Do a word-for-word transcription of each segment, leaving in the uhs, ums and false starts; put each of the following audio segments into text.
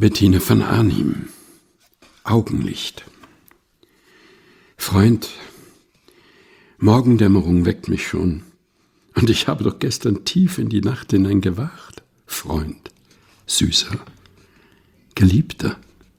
Bettine von Arnim. Augenlicht. Freund, Morgendämmerung weckt mich schon, und ich habe doch gestern tief in die Nacht hinein gewacht. Freund, Süßer, Geliebter.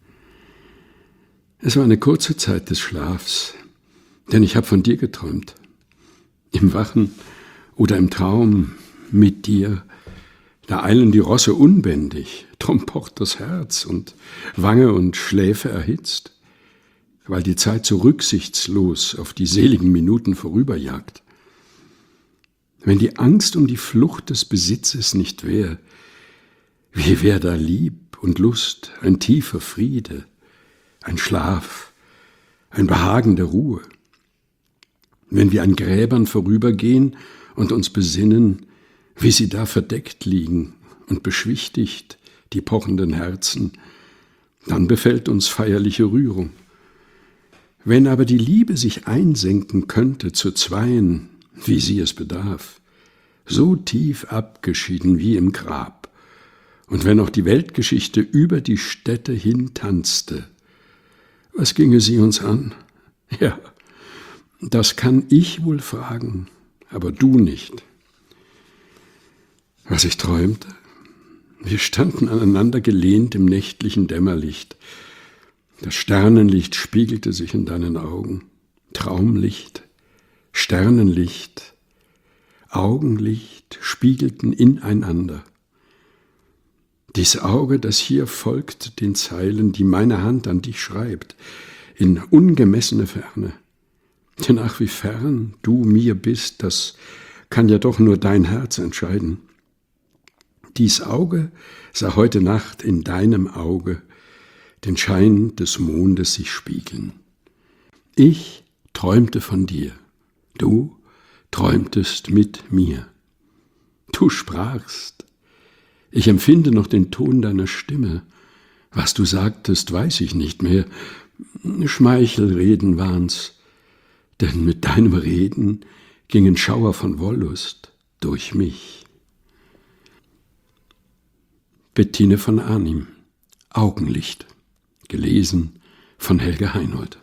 Es war eine kurze Zeit des Schlafs, denn ich habe von dir geträumt. Im Wachen oder im Traum mit dir, da eilen die Rosse unbändig, drum pocht das Herz und Wange und Schläfe erhitzt, weil die Zeit so rücksichtslos auf die seligen Minuten vorüberjagt. Wenn die Angst um die Flucht des Besitzes nicht wär, wie wär da Lieb und Lust, ein tiefer Friede, ein Schlaf, ein Behagen der Ruhe. Wenn wir an Gräbern vorübergehen und uns besinnen, wie sie da verdeckt liegen und beschwichtigt die pochenden Herzen, dann befällt uns feierliche Rührung. Wenn aber die Liebe sich einsenken könnte zu Zweien, wie sie es bedarf, so tief abgeschieden wie im Grab, und wenn auch die Weltgeschichte über die Städte hintanzte, was ginge sie uns an? Ja, das kann ich wohl fragen, aber du nicht. Was ich träumte? Wir standen aneinander gelehnt im nächtlichen Dämmerlicht. Das Sternenlicht spiegelte sich in deinen Augen. Traumlicht, Sternenlicht, Augenlicht spiegelten ineinander. Dies Auge, das hier folgt den Zeilen, die meine Hand an dich schreibt, in ungemessene Ferne. Denn ach, wie fern du mir bist, das kann ja doch nur dein Herz entscheiden. Dies Auge sah heute Nacht in deinem Auge den Schein des Mondes sich spiegeln. Ich träumte von dir, du träumtest mit mir. Du sprachst, ich empfinde noch den Ton deiner Stimme. Was du sagtest, weiß ich nicht mehr. Schmeichelreden waren's, denn mit deinem Reden gingen Schauer von Wollust durch mich. Bettine von Arnim. Augenlicht. Gelesen von Helge Heinold.